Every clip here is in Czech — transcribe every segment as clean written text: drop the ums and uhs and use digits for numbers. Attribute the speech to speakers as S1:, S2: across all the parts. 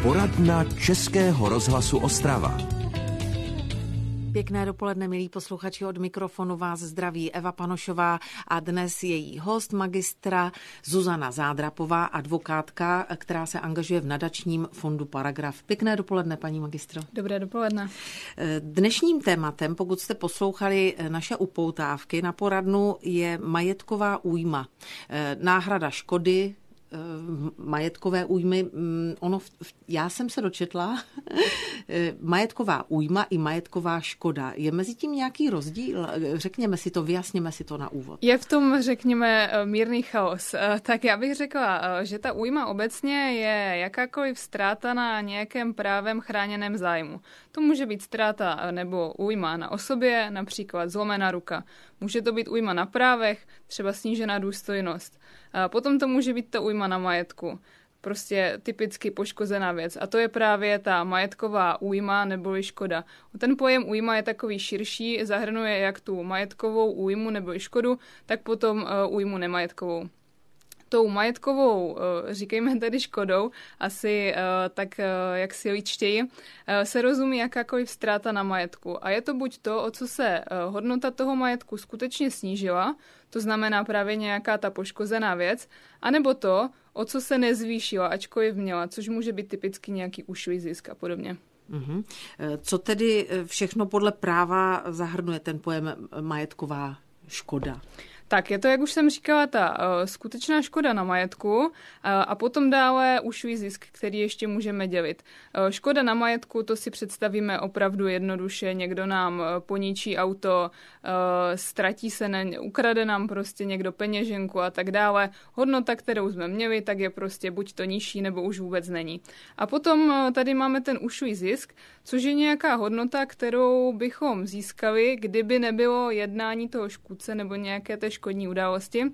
S1: Poradna Českého rozhlasu Ostrava.
S2: Pěkné dopoledne, milí posluchači, od mikrofonu vás zdraví Eva Panošová a dnes její host, magistra Zuzana Zádrapová, advokátka, která se angažuje v nadačním fondu Paragraf. Pěkné dopoledne, paní magistro.
S3: Dobré dopoledne.
S2: Dnešním tématem, pokud jste poslouchali naše upoutávky na poradnu, je majetková újma. Náhrada škody, majetkové újmy, já jsem se dočetla, majetková újma i majetková škoda. Je mezi tím nějaký rozdíl? Řekněme si to, vyjasněme si to na úvod.
S3: Je v tom, řekněme, mírný chaos. Tak já bych řekla, že ta újma obecně je jakákoliv ztráta na nějakém právem chráněném zájmu. To může být ztráta nebo újma na osobě, například zlomená ruka. Může to být újma na právech, třeba snížená důstojnost. Potom to může být ta újma na majetku. Prostě typicky poškozená věc. A to je právě ta majetková újma neboli škoda. Ten pojem újma je takový širší, zahrnuje jak tu majetkovou újmu nebo škodu, tak potom újmu nemajetkovou. Tou majetkovou, říkejme tedy škodou, asi tak, jak si ličtěji, se rozumí jakákoliv ztráta na majetku. A je to buď to, o co se hodnota toho majetku skutečně snížila, to znamená právě nějaká ta poškozená věc, anebo to, o co se nezvýšila, ačkoliv měla, což může být typicky nějaký ušlý zisk a podobně.
S2: Mhm. Co tedy všechno podle práva zahrnuje ten pojem majetková škoda?
S3: Tak je to, jak už jsem říkala, ta skutečná škoda na majetku a potom dále ušlý zisk, který ještě můžeme dělit. Škoda na majetku, to si představíme opravdu jednoduše. Někdo nám poničí auto, ztratí se, ukrade nám prostě někdo peněženku a tak dále. Hodnota, kterou jsme měli, tak je prostě buď to nižší, nebo už vůbec není. A potom tady máme ten ušlý zisk, což je nějaká hodnota, kterou bychom získali, kdyby nebylo jednání toho škůdce nebo nějaké té škodní události.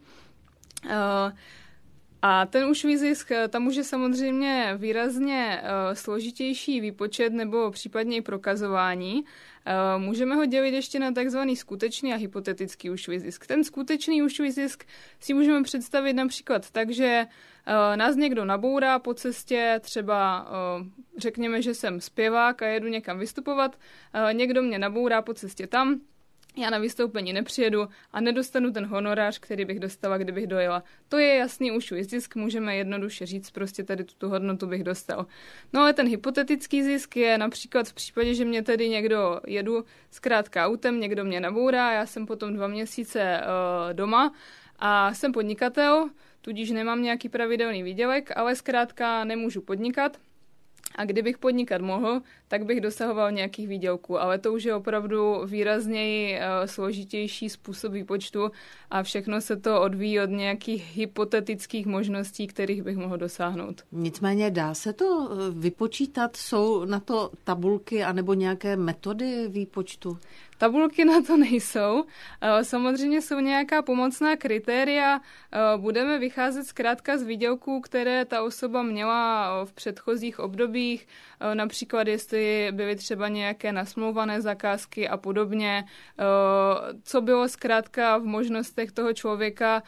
S3: A ten ušlý zisk, tam už je samozřejmě výrazně složitější výpočet nebo případně i prokazování. Můžeme ho dělit ještě na takzvaný skutečný a hypotetický ušlý zisk. Ten skutečný ušlý zisk si můžeme představit například tak, že nás někdo nabourá po cestě, třeba řekněme, že jsem zpěvák a jedu někam vystupovat, někdo mě nabourá po cestě tam, já na vystoupení nepřijedu a nedostanu ten honorář, který bych dostala, kdybych dojela. To je jasný ušlý zisk, můžeme jednoduše říct, prostě tady tu hodnotu bych dostal. No ale ten hypotetický zisk je například v případě, že mě tedy jedu zkrátka autem, někdo mě nabourá, já jsem potom 2 měsíce doma a jsem podnikatel, tudíž nemám nějaký pravidelný výdělek, ale zkrátka nemůžu podnikat. A kdybych podnikat mohl, tak bych dosahoval nějakých výdělků, ale to už je opravdu výrazněji složitější způsob výpočtu a všechno se to odvíjí od nějakých hypotetických možností, kterých bych mohl dosáhnout.
S2: Nicméně dá se to vypočítat? Jsou na to tabulky anebo nějaké metody výpočtu?
S3: Tabulky na to nejsou. Samozřejmě jsou nějaká pomocná kritéria. Budeme vycházet zkrátka z výdělků, které ta osoba měla v předchozích obdobích, například jestli byly třeba nějaké nasmlouvané zakázky a podobně, co bylo zkrátka v možnostech toho člověka,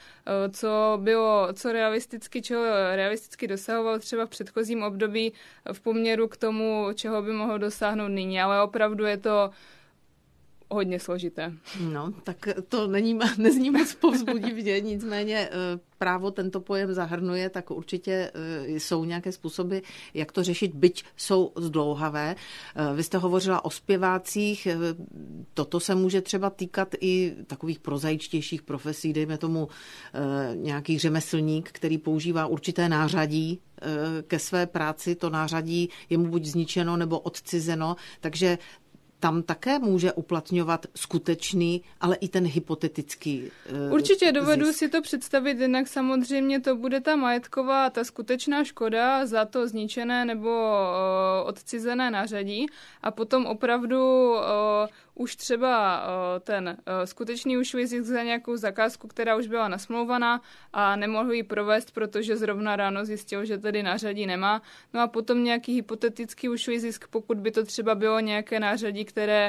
S3: čeho realisticky dosahoval třeba v předchozím období v poměru k tomu, čeho by mohl dosáhnout nyní, ale opravdu je to hodně složité.
S2: No, tak to nezní moc povzbudivě, nicméně právo tento pojem zahrnuje, tak určitě jsou nějaké způsoby, jak to řešit, byť jsou zdlouhavé. Vy jste hovořila o zpěvácích, toto se může třeba týkat i takových prozaičtějších profesí, dejme tomu nějaký řemeslník, který používá určité nářadí ke své práci, to nářadí je mu buď zničeno nebo odcizeno, takže tam také může uplatňovat skutečný, ale i ten hypotetický
S3: Určitě dovedu si to představit, jinak samozřejmě to bude ta majetková, ta skutečná škoda za to zničené nebo odcizené nářadí a potom opravdu už třeba ten skutečný ušlý zisk za nějakou zakázku, která už byla nasmlouvaná a nemohl ji provést, protože zrovna ráno zjistil, že tedy nářadí nemá. No a potom nějaký hypotetický ušlý zisk, pokud by to třeba bylo nějaké nářadí, které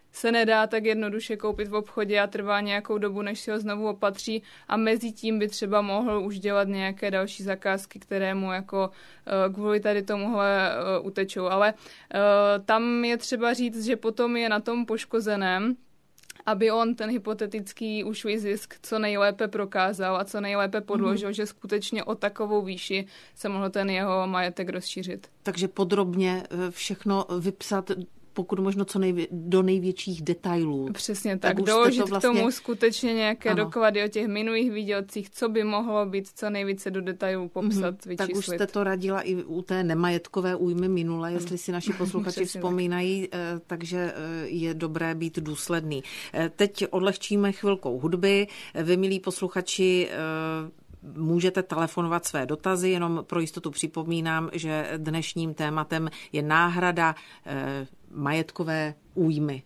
S3: se nedá tak jednoduše koupit v obchodě a trvá nějakou dobu, než si ho znovu opatří a mezi tím by třeba mohl už dělat nějaké další zakázky, které mu jako kvůli tady tomuhle utečou. Ale tam je třeba říct, že potom je na tom poškozeném, aby on ten hypotetický ušlý zisk co nejlépe prokázal a co nejlépe podložil, že skutečně o takovou výši se mohl ten jeho majetek rozšířit.
S2: Takže podrobně všechno vypsat, pokud možno do největších detailů.
S3: Přesně tak. Doložit k tomu skutečně nějaké doklady o těch minulých výdělcích, co by mohlo být, co nejvíce do detailů popsat, vyčíslit.
S2: Tak už jste to radila i u té nemajetkové újmy minule, jestli si naši posluchači vzpomínají, takže je dobré být důsledný. Teď odlehčíme chvilkou hudby. Vy, milí posluchači, můžete telefonovat své dotazy, jenom pro jistotu připomínám, že dnešním tématem je náhrada majetkové újmy.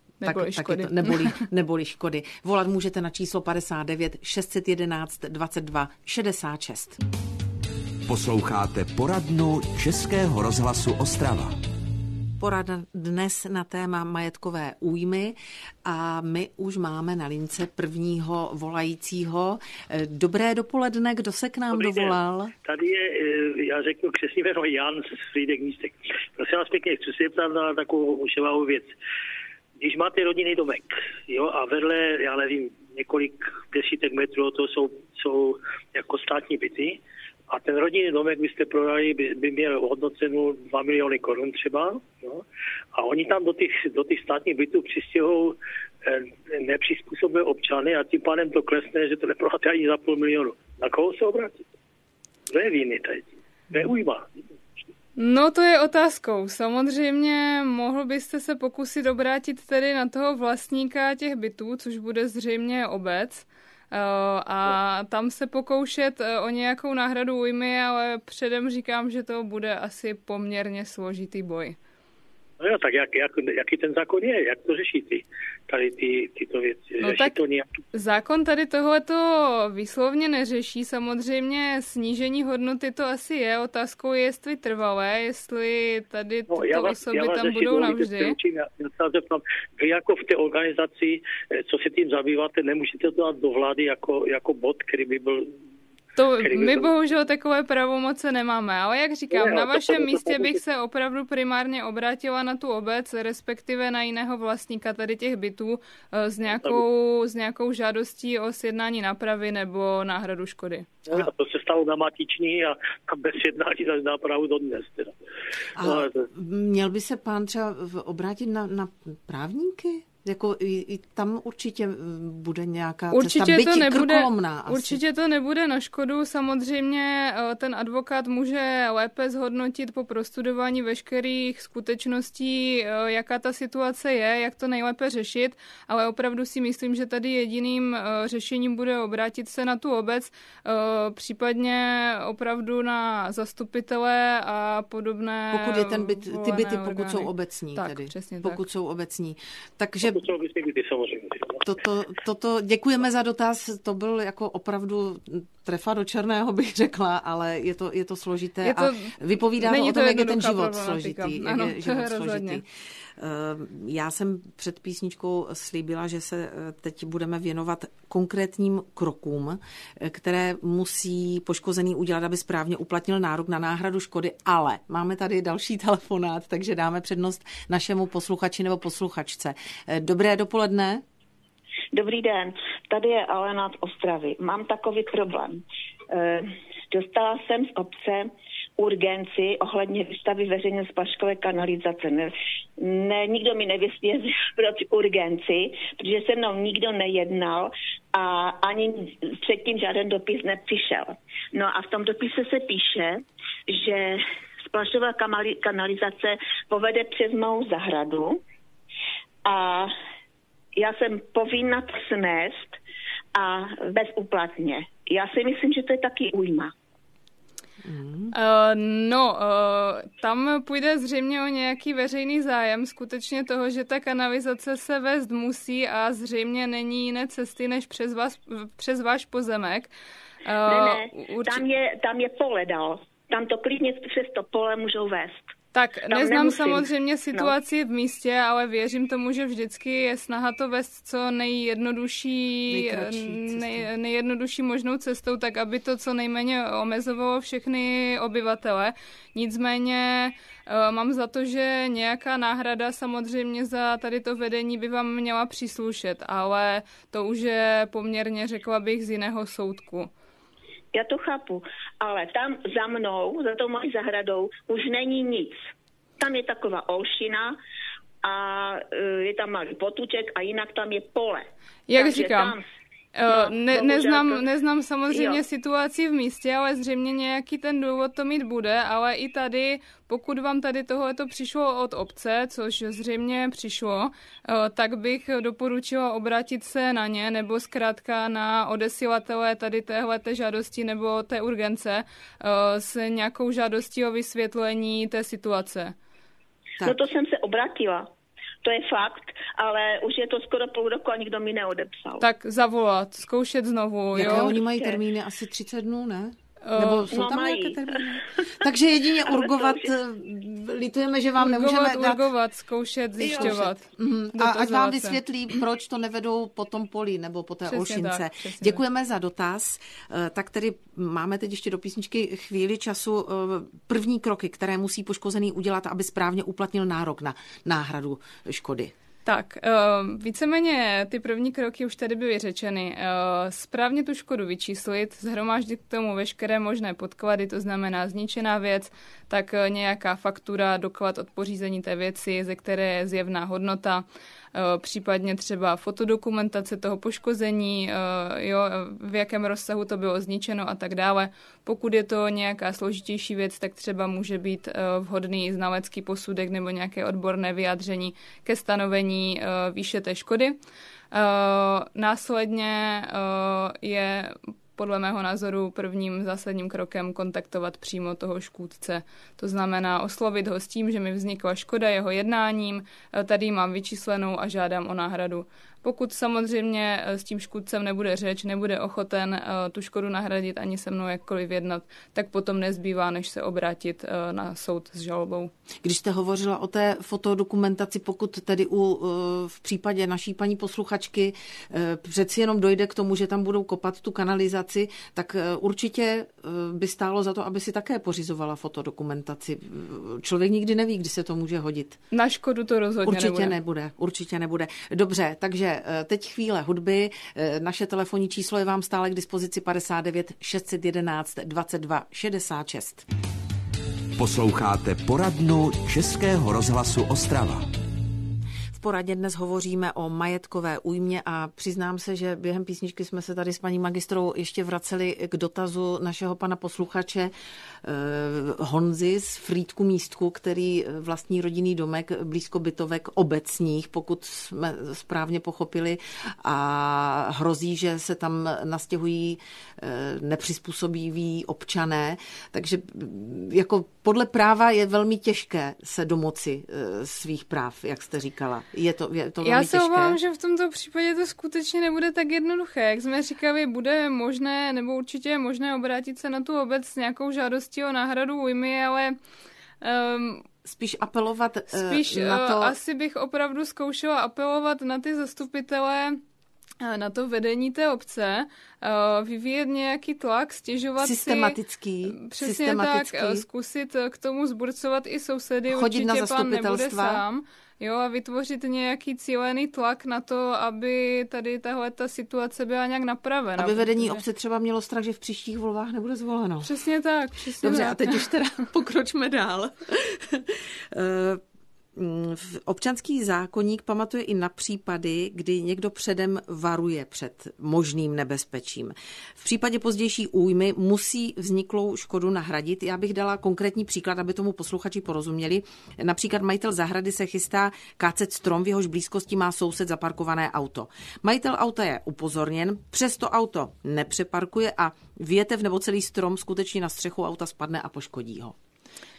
S2: Neboli škody. Volat můžete na číslo 59 611 22 66.
S1: Posloucháte poradnu Českého rozhlasu Ostrava.
S2: Porada dnes na téma majetkové újmy a my už máme na lince prvního volajícího. Dobré dopoledne, kdo se k nám dovolal?
S4: Tady je, já řeknu křesní jméno Jan z Frýdek Místek. Prosím vás pěkně, chci se zeptat na takovou oševavou věc. Když máte rodinný domek, jo, a vedle, já nevím, několik desítek metrů, to jsou jako státní byty, a ten rodinný domek byste prodali, by měl hodnocenu 2 miliony korun třeba, no, a oni tam do těch státních bytů přistěhují nepřizpůsobivé občany a tím pádem to klesne, že to neprodáte ani za 500 000. Na koho se obrátit? To je viny tady. To je újma.
S3: No to je otázkou. Samozřejmě mohl byste se pokusit obrátit tedy na toho vlastníka těch bytů, což bude zřejmě obec, a tam se pokoušet o nějakou náhradu újmy, ale předem říkám, že to bude asi poměrně složitý boj.
S4: No jo, tak jaký ten zákon je? Jak to řeší tyto věci?
S3: No tak zákon tady tohleto výslovně neřeší. Samozřejmě snížení hodnoty to asi je. Otázkou je, jestli trvalé, jestli tady tyto osoby tam budou navždy.
S4: Vy jako v té organizaci, co se tím zabýváte, nemůžete to dát do vlády jako bod, který by byl...
S3: My bohužel takové pravomoce nemáme, ale jak říkám, na vašem místě bych se opravdu primárně obrátila na tu obec, respektive na jiného vlastníka tady těch bytů s nějakou žádostí o sjednání nápravy nebo náhradu škody.
S4: A to se stalo dramatiční a bez jednání za nápravu dodnes. Teda.
S2: A měl by se pán třeba obrátit na právníky? Jako i tam určitě bude nějaká cesta, byť krkolomná asi.
S3: Určitě to nebude na škodu. Samozřejmě ten advokát může lépe zhodnotit po prostudování veškerých skutečností, jaká ta situace je, jak to nejlépe řešit, ale opravdu si myslím, že tady jediným řešením bude obrátit se na tu obec, případně opravdu na zastupitele a podobné.
S2: Pokud je ten ty byty, pokud jsou obecní,
S3: tak,
S2: tedy.
S3: Přesně
S2: pokud
S3: tak.
S2: jsou obecní. Takže toto děkujeme za dotaz, to byl jako opravdu trefa do černého, bych řekla, ale je to složité a vypovídá to o tom, jak je ten život složitý.
S3: Ano, složitý.
S2: Já jsem před písničkou slíbila, že se teď budeme věnovat konkrétním krokům, které musí poškozený udělat, aby správně uplatnil nárok na náhradu škody, ale máme tady další telefonát, takže dáme přednost našemu posluchači nebo posluchačce. Dobré dopoledne.
S5: Dobrý den, tady je Alena z Ostravy. Mám takový problém. Dostala jsem z obce urgenci ohledně výstavy veřejné splaškové kanalizace. Nikdo mi nevysvětlil, proč urgenci, protože se mnou nikdo nejednal a ani předtím žádný dopis nepřišel. No a v tom dopise se píše, že splašková kanalizace povede přes mou zahradu a já jsem povinna to snést a bezúplatně. Já si myslím, že to je taky újma.
S3: Tam půjde zřejmě o nějaký veřejný zájem skutečně toho, že ta kanalizace se vést musí a zřejmě není jiné cesty než přes váš pozemek.
S5: Tam je pole dál. Tam to klidně přes to pole můžou vést.
S3: Tak
S5: Tam
S3: neznám
S5: nemusím.
S3: samozřejmě situaci v místě, ale věřím tomu, že vždycky je snaha to vést co nejjednodušší možnou cestou, tak aby to co nejméně omezovalo všechny obyvatele. Nicméně mám za to, že nějaká náhrada samozřejmě za tady to vedení by vám měla příslušet, ale to už je poměrně, řekla bych, z jiného soudku.
S5: Já to chápu, ale tam za mnou, za tou mojí zahradou, už není nic. Tam je taková olšina a je tam malý potůček a jinak tam je pole.
S3: Jak
S5: takže
S3: říkám,
S5: tam,
S3: neznám samozřejmě
S5: jo.
S3: situaci v místě, ale zřejmě nějaký ten důvod to mít bude, ale i tady, pokud vám tady tohleto přišlo od obce, což zřejmě přišlo, tak bych doporučila obrátit se na ně, nebo zkrátka na odesilatele tady téhleté žádosti nebo té urgence s nějakou žádostí o vysvětlení té situace.
S2: Tak.
S5: No to jsem se obratila. To je fakt, ale už je to skoro půl roku a nikdo mi neodepsal.
S3: Tak zavolat, zkoušet znovu,
S2: Jaké
S3: jo?
S2: oni mají termíny? Asi 30 dnů, ne? Nebo jsou tam
S5: mají.
S2: nějaké termíny? Takže jedině urgovat, litujeme, že vám nemůžeme dát...
S3: Urgovat, zkoušet, zjišťovat.
S2: A ať vám vysvětlí, proč to nevedou po tom poli nebo po té
S3: Přesně
S2: olšince.
S3: tak.
S2: Děkujeme za dotaz. Tak tedy máme teď ještě do písničky chvíli času. První kroky, které musí poškozený udělat, aby správně uplatnil nárok na náhradu škody.
S3: Tak, víceméně ty první kroky už tady byly řečeny. Správně tu škodu vyčíslit, shromáždit k tomu veškeré možné podklady, to znamená zničená věc, tak nějaká faktura, doklad od pořízení té věci, ze které je zjevná hodnota, případně třeba fotodokumentace toho poškození, v jakém rozsahu to bylo zničeno a tak dále. Pokud je to nějaká složitější věc, tak třeba může být vhodný znalecký posudek nebo nějaké odborné vyjádření ke stanovení výše té škody. Následně je podle mého názoru prvním zásadním krokem kontaktovat přímo toho škůdce. To znamená oslovit ho s tím, že mi vznikla škoda jeho jednáním, tady mám vyčíslenou a žádám o náhradu. Pokud samozřejmě s tím škůdcem nebude řeč, nebude ochoten tu škodu nahradit ani se mnou jakkoliv jednat, tak potom nezbývá, než se obrátit na soud s žalobou.
S2: Když jste hovořila o té fotodokumentaci, pokud tedy v případě naší paní posluchačky přeci jenom dojde k tomu, že tam budou kopat tu kanalizaci, tak určitě by stálo za to, aby si také pořizovala fotodokumentaci. Člověk nikdy neví, kdy se to může hodit.
S3: Na škodu to rozhodně nebude.
S2: Určitě nebude. Dobře, takže teď chvíle hudby. Naše telefonní číslo je vám stále k dispozici 59 611 22 66.
S1: Posloucháte poradnu Českého rozhlasu Ostrava.
S2: V poradě dnes hovoříme o majetkové újmě a přiznám se, že během písničky jsme se tady s paní magistrou ještě vraceli k dotazu našeho pana posluchače Honzy z Frýdku Místku, který vlastní rodinný domek blízko bytovek obecních, pokud jsme správně pochopili, a hrozí, že se tam nastěhují nepřizpůsobiví občané. Takže jako podle práva je velmi těžké se domoci svých práv, jak jste říkala. Je to velmi těžké.
S3: Já se obávám, že v tomto případě to skutečně nebude tak jednoduché. Jak jsme říkali, bude možné, nebo určitě je možné obrátit se na tu obec s nějakou žádostí o náhradu újmy, ale
S2: spíš apelovat
S3: na to. Asi bych opravdu zkoušela apelovat na ty zastupitele, na to vedení té obce, vyvíjet nějaký tlak, stěžovat
S2: systematický,
S3: si... Přesně tak, zkusit k tomu zburcovat i sousedy.
S2: Chodit
S3: určitě
S2: na zastupitelstva.
S3: Pan nebude sám. Jo, a vytvořit nějaký cílený tlak na to, aby tady tahleta situace byla nějak napravena.
S2: Aby vedení obce třeba mělo strach, že v příštích volbách nebude zvoleno.
S3: Přesně tak.
S2: Dobře, a teď už teda pokročme dál. Občanský zákoník pamatuje i na případy, kdy někdo předem varuje před možným nebezpečím. V případě pozdější újmy musí vzniklou škodu nahradit. Já bych dala konkrétní příklad, aby tomu posluchači porozuměli. Například majitel zahrady se chystá kácet strom, v jehož blízkosti má soused zaparkované auto. Majitel auta je upozorněn, přesto auto nepřeparkuje a větev nebo celý strom skutečně na střechu auta spadne a poškodí ho.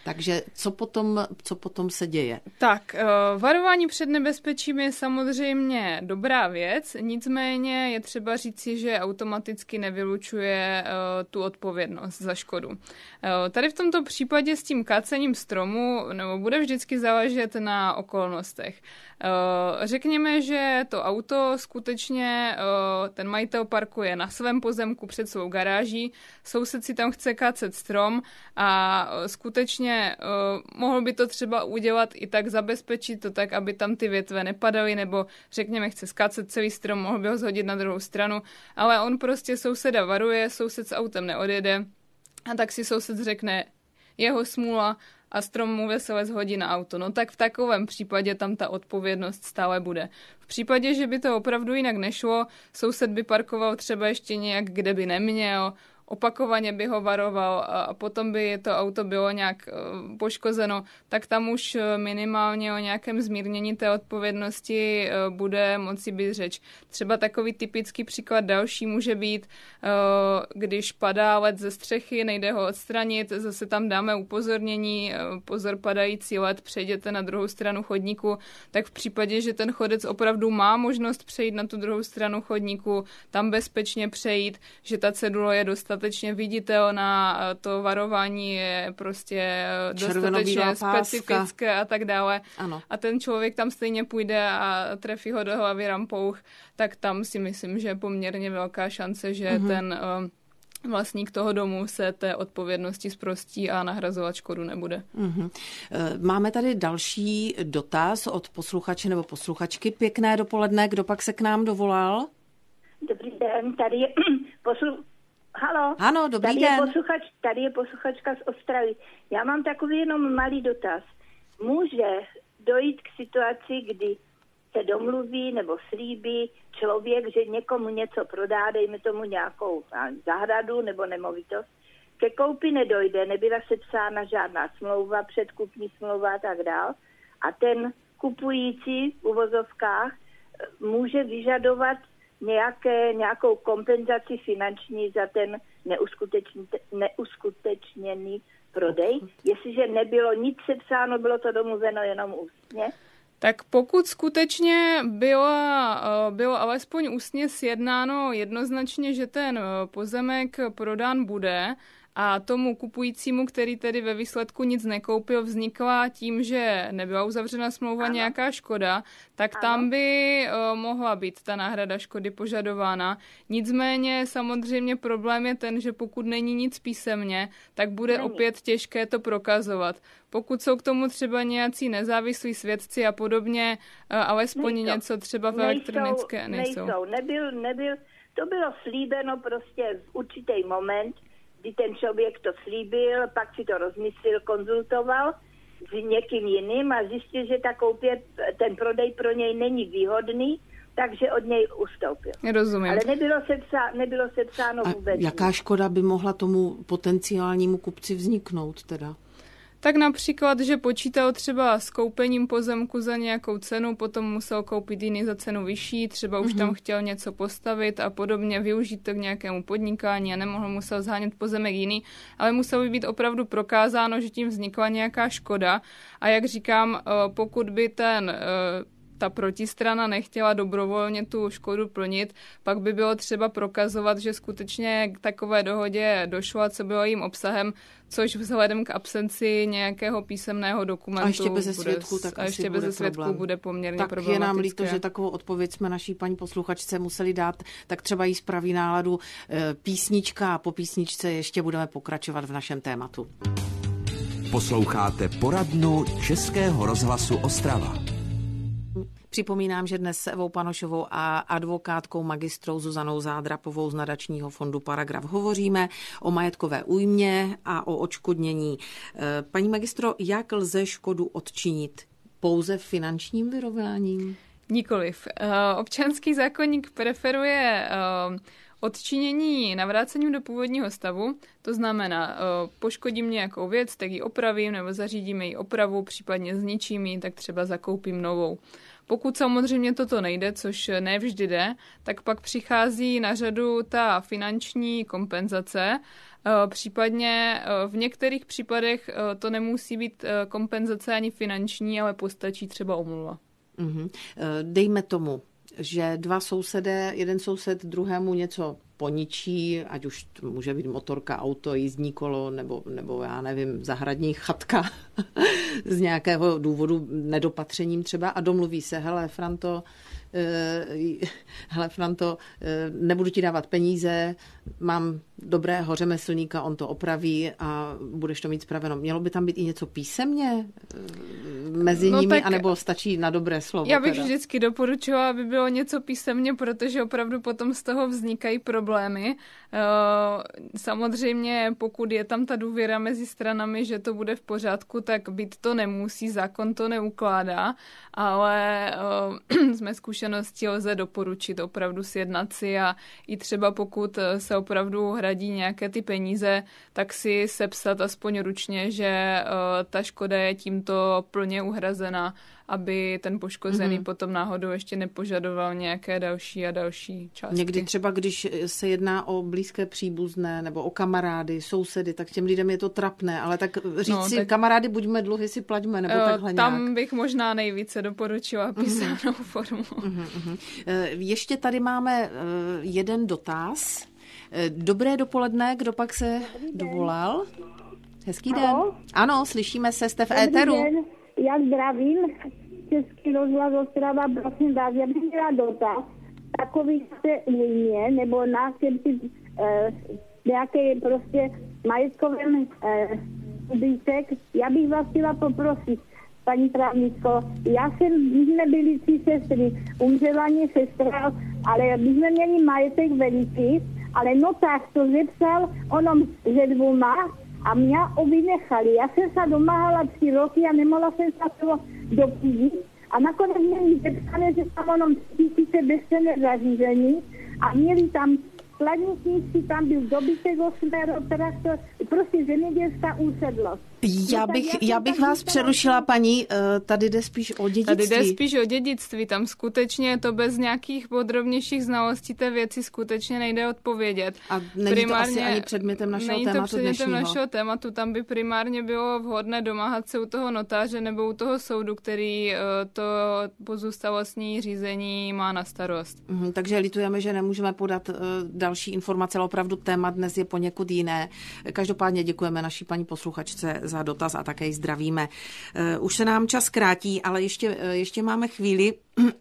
S2: Takže co potom se děje?
S3: Tak, varování před nebezpečím je samozřejmě dobrá věc, nicméně je třeba říci, že automaticky nevylučuje tu odpovědnost za škodu. Tady v tomto případě s tím kácením stromu bude vždycky záležet na okolnostech. Řekněme, že to auto skutečně ten majitel parkuje na svém pozemku před svou garáží, soused si tam chce kácet strom a skutečně mohl by to třeba udělat i tak, zabezpečit to tak, aby tam ty větve nepadaly, nebo řekněme, chce skácet celý strom, mohl by ho zhodit na druhou stranu, ale on prostě souseda varuje, soused s autem neodjede a tak si soused řekne, jeho smůla a strom mu vesele zhodí na auto. No tak v takovém případě tam ta odpovědnost stále bude. V případě, že by to opravdu jinak nešlo, soused by parkoval třeba ještě nějak, kde by neměl, opakovaně by ho varoval a potom by to auto bylo nějak poškozeno, tak tam už minimálně o nějakém zmírnění té odpovědnosti bude moci být řeč. Třeba takový typický příklad další může být, když padá led ze střechy, nejde ho odstranit, zase tam dáme upozornění, pozor padající led, přejděte na druhou stranu chodníku, tak v případě, že ten chodec opravdu má možnost přejít na tu druhou stranu chodníku, tam bezpečně přejít, že ta cedule je dostatečně viditelná, to varování je prostě dostatečně specifické a tak dále. Ano. A ten člověk tam stejně půjde a trefí ho do hlavy rampouch, tak tam si myslím, že je poměrně velká šance, že ten vlastník toho domu se té odpovědnosti zprostí a nahrazovat škodu nebude.
S2: Máme tady další dotaz od posluchače nebo posluchačky. Pěkné dopoledne, kdo pak se k nám dovolal?
S6: Dobrý den, tady je Haló?
S2: Ano, dobrý den.
S6: Tady je posluchačka z Ostravy. Já mám takový jenom malý dotaz. Může dojít k situaci, kdy se domluví nebo slíbí člověk, že někomu něco prodá, dejme tomu nějakou zahradu nebo nemovitost, ke koupi nedojde, nebyla sepsána žádná smlouva, předkupní smlouva a tak dál. A ten kupující v uvozovkách může vyžadovat nějakou kompenzaci finanční za ten neuskutečněný prodej, jestliže nebylo nic sepsáno, bylo to domluveno jenom ústně.
S3: Tak pokud skutečně bylo alespoň ústně sjednáno jednoznačně, že ten pozemek prodán bude, a tomu kupujícímu, který tedy ve výsledku nic nekoupil, vznikla tím, že nebyla uzavřena smlouva nějaká škoda, tak tam by mohla být ta náhrada škody požadována. Nicméně samozřejmě problém je ten, že pokud není nic písemně, tak bude opět těžké to prokazovat. Pokud jsou k tomu třeba nějací nezávislí svědci a podobně, alespoň něco třeba v elektronické nejsou.
S6: Nebyl, to bylo slíbeno prostě v určitý moment, kdy ten člověk to slíbil, pak si to rozmyslel, konzultoval s někým jiným a zjistil, že ten prodej pro něj není výhodný, takže od něj ustoupil.
S3: Rozumím.
S6: Ale nebylo sepsáno vůbec.
S2: Jaká škoda by mohla tomu potenciálnímu kupci vzniknout teda?
S3: Tak například, že počítal třeba s koupením pozemku za nějakou cenu, potom musel koupit jiný za cenu vyšší, třeba už tam chtěl něco postavit a podobně, využít to k nějakému podnikání a musel zhánět pozemek jiný, ale muselo by být opravdu prokázáno, že tím vznikla nějaká škoda. A jak říkám, pokud by ta protistrana nechtěla dobrovolně tu škodu plnit, pak by bylo třeba prokazovat, že skutečně k takové dohodě došlo a co bylo jejím obsahem, což vzhledem k absenci nějakého písemného dokumentu
S2: a ještě beze svědků, tak
S3: a ještě beze svědků bude poměrně problematické.
S2: Tak je nám líto, že takovou odpověď jsme naší paní posluchačce museli dát, tak třeba jí spraví náladu písnička a po písničce ještě budeme pokračovat v našem tématu.
S1: Posloucháte poradnu Českého rozhlasu Ostrava.
S2: Připomínám, že dnes s Evou Panošovou a advokátkou magistrou Zuzanou Zádrapovou z nadačního fondu Paragraf hovoříme o majetkové újmě a o odškodnění. Paní magistro, jak lze škodu odčinit? Pouze finančním vyrovnáním?
S3: Nikoliv. Občanský zákoník preferuje odčinění navrácením do původního stavu, to znamená, poškodím nějakou věc, tak ji opravím nebo zařídím její opravu, případně zničím ji, tak třeba zakoupím novou. Pokud samozřejmě toto nejde, což ne vždy jde, tak pak přichází na řadu ta finanční kompenzace. Případně v některých případech to nemusí být kompenzace ani finanční, ale postačí třeba omluva.
S2: Dejme tomu, že dva sousedé, jeden soused druhému něco poničí, ať už to může být motorka, auto, jízdní kolo, nebo já nevím, zahradní chatka z nějakého důvodu nedopatřením třeba a domluví se, hele Franto, nebudu ti dávat peníze, mám dobrého řemeslníka, on to opraví a budeš to mít spraveno. Mělo by tam být i něco písemně mezi nimi, tak, anebo stačí na dobré slovo?
S3: Já bych vždycky doporučovala, aby bylo něco písemně, protože opravdu potom z toho vznikají problémy. Samozřejmě, pokud je tam ta důvěra mezi stranami, že to bude v pořádku, tak být to nemusí, zákon to neukládá, ale z mé zkušenosti lze doporučit opravdu sjednat si a i třeba pokud se opravdu hradí nějaké ty peníze, tak si sepsat aspoň ručně, že ta škoda je tímto plně uhrazena, aby ten poškozený potom náhodou ještě nepožadoval nějaké další a další částky.
S2: Někdy třeba, když se jedná o blízké příbuzné nebo o kamarády, sousedy, tak těm lidem je to trapné, ale tak říct si, kamarády, buďme dluhy, si plaťme, nebo takhle nějak.
S3: Tam bych možná nejvíce doporučila písemnou formu.
S2: Ještě tady máme jeden dotaz. Dobré dopoledne, kdo pak se dovolal? Hezký den. Ano, slyšíme se, jste v éteru.
S6: Já zdravím, Český rozhlas Ostrava, prosím vás, já bych měla dotaz, takový se újmě, nebo nástupci nějaké prostě majetkovém subítek. Já bych vás chtěla poprosit, paní právnicko, my jsme byli 3 sestry, umřela mě sestra, ale my jsme měli majetek veliký, ale notář to zepsal onom ze 2 a mě vynechali. Já jsem se domáhala 3 roky a nemohla jsem se toho dopídit. A nakonec měli zepsané, že tam onom 3000 bezcenné zařízení a měli tam skladníci, tam byl dobytek 8, traktor, prostě zemědělská úsedlost.
S2: Já bych vás přerušila, paní, tady jde spíš o dědictví.
S3: Tady jde spíš o dědictví, tam skutečně to bez nějakých podrobnějších znalostí té věci skutečně nejde odpovědět.
S2: A není to asi ani předmětem našeho tématu dnešního.
S3: Není to předmětem našeho tématu, tam by primárně bylo vhodné domáhat se u toho notáře nebo u toho soudu, který to pozůstalostní řízení má na starost.
S2: Takže litujeme, že nemůžeme podat další informace, ale opravdu téma dnes je poněkud jiné. Každopádně děkujeme naší paní posluchačce za dotaz a také ji zdravíme. Už se nám čas krátí, ale ještě máme chvíli.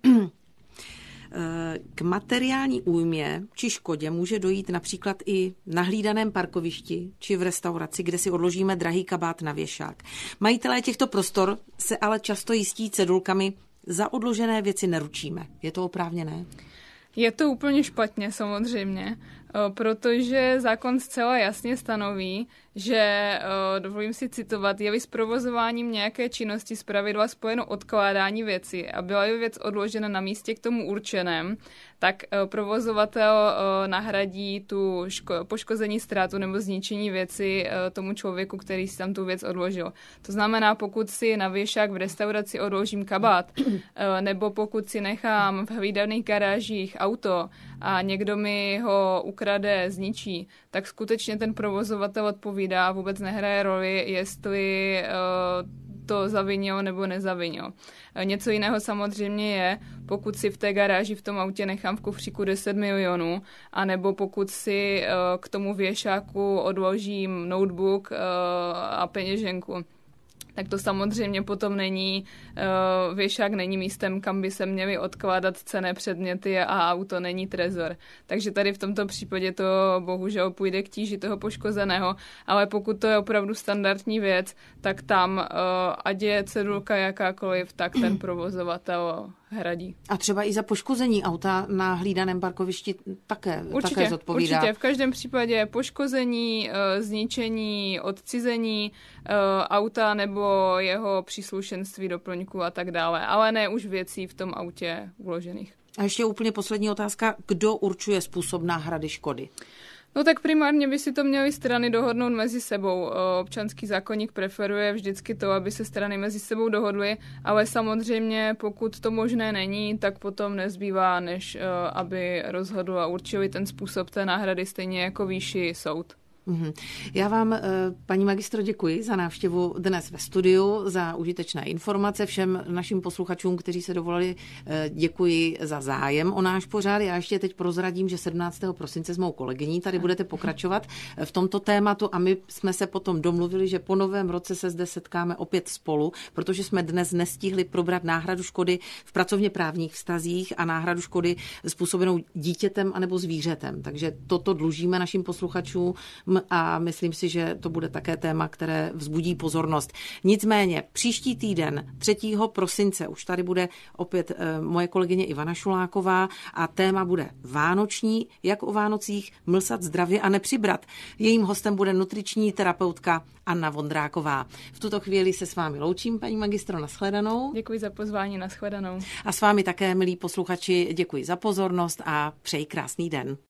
S2: K materiální újmě či škodě může dojít například i na hlídaném parkovišti či v restauraci, kde si odložíme drahý kabát na věšák. Majitelé těchto prostor se ale často jistí cedulkami: za odložené věci neručíme. Je to oprávněné?
S3: Je to úplně špatně samozřejmě, protože zákon zcela jasně stanoví, že, dovolím si citovat, je-li s provozováním nějaké činnosti zpravidla spojeno odkládání věci a byla-li věc odložena na místě k tomu určeném, tak provozovatel nahradí tu poškození, ztrátu nebo zničení věci tomu člověku, který si tam tu věc odložil. To znamená, pokud si na věšák v restauraci odložím kabát, nebo pokud si nechám v hlídaných garážích auto a někdo mi ho ukrade, zničí, tak skutečně ten provozovatel odpovídá a vůbec nehraje roli, jestli to zavinil nebo nezavinil. Něco jiného samozřejmě je, pokud si v té garáži v tom autě nechám v kufříku 10 milionů, anebo pokud si k tomu věšáku odložím notebook a peněženku. Tak to samozřejmě potom není, věšák není místem, kam by se měly odkládat cenné předměty a auto není trezor. Takže tady v tomto případě to bohužel půjde k tíži toho poškozeného, ale pokud to je opravdu standardní věc, tak tam, ať je cedulka jakákoliv, tak ten provozovatel hradí.
S2: A třeba i za poškození auta na hlídaném parkovišti také zodpovídá.
S3: Určitě, v každém případě poškození, zničení, odcizení auta nebo jeho příslušenství, doplňku a tak dále, ale ne už věcí v tom autě uložených.
S2: A ještě úplně poslední otázka. Kdo určuje způsob náhrady škody?
S3: No tak primárně by si to měly strany dohodnout mezi sebou. Občanský zákoník preferuje vždycky to, aby se strany mezi sebou dohodly, ale samozřejmě pokud to možné není, tak potom nezbývá, než aby rozhodl a určili ten způsob té náhrady stejně jako výši soud.
S2: Já vám, paní magistro, děkuji za návštěvu dnes ve studiu, za užitečné informace. Všem našim posluchačům, kteří se dovolali, děkuji za zájem o náš pořad. Já ještě teď prozradím, že 17. prosince s mou kolegyní tady budete pokračovat v tomto tématu a my jsme se potom domluvili, že po novém roce se zde setkáme opět spolu, protože jsme dnes nestihli probrat náhradu škody v pracovně právních vztazích a náhradu škody způsobenou dítětem anebo zvířetem. Takže toto dlužíme našim posluchačům a myslím si, že to bude také téma, které vzbudí pozornost. Nicméně příští týden 3. prosince už tady bude opět moje kolegyně Ivana Šuláková a téma bude vánoční, jak o Vánocích mlsat zdravě a nepřibrat. Jejím hostem bude nutriční terapeutka Anna Vondráková. V tuto chvíli se s vámi loučím, paní magistro, nashledanou.
S3: Děkuji za pozvání, nashledanou.
S2: A s vámi také, milí posluchači, děkuji za pozornost a přeji krásný den.